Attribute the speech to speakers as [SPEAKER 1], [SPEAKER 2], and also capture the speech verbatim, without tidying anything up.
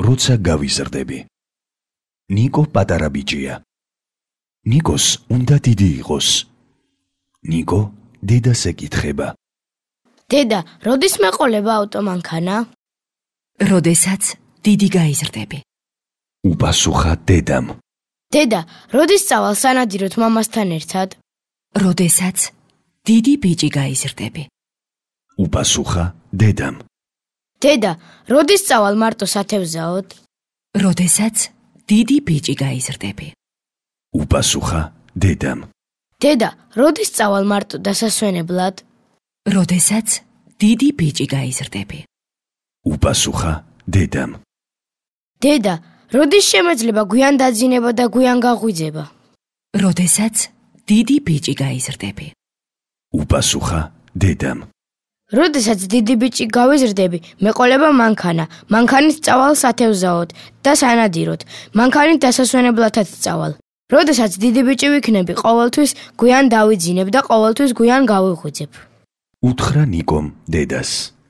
[SPEAKER 1] როცა გავიზრდები. ნიკო პატარა ბიჭია. ნიკოს უნდა დიდი იყოს. ნიკო დედას ეკითხება.
[SPEAKER 2] დედა, როდის მეყოლება ავტომანქანა?
[SPEAKER 3] როდესაც დიდი გაიზრდები.
[SPEAKER 1] უპასუხა დედამ.
[SPEAKER 2] დედა, როდის წავალ სანადიროთ მამასთან ერთად?
[SPEAKER 3] როდესაც დიდი ბიჭი გაიზრდები.
[SPEAKER 1] უპასუხა დედამ.
[SPEAKER 2] დედა, როდის წავალ მარტო სათევზაოდ?
[SPEAKER 3] როდესაც დიდი ბიჭი გაიზრდები.
[SPEAKER 1] უპასუხა დედამ.
[SPEAKER 2] დედა, როდის წავალ მარტო დასასვენებლად?
[SPEAKER 3] როდესაც დიდი ბიჭი გაიზრდები.
[SPEAKER 1] უპასუხა დედამ.
[SPEAKER 2] დედა, როდის შემეძლება გვიან დაძინება და გვიან გაღვიძება?
[SPEAKER 3] როდესაც დიდი ბიჭი გაიზრდები.
[SPEAKER 1] უპასუხა დედამ.
[SPEAKER 2] როდესაც დიდი ბიჭი გავიზრდები, მეყოლება მანქანა, მანქანით წავალ სათევზაოდ და სანადიროთ, მანქანით დასასვენებლათაც წავალ. როდესაც დიდი ბიჭი ვიქნები, ყოველთვის გვიან დავიძინებ და ყოველთვის გვიან გავიღვიძებ.
[SPEAKER 1] უთხრა ნიკომ დედას.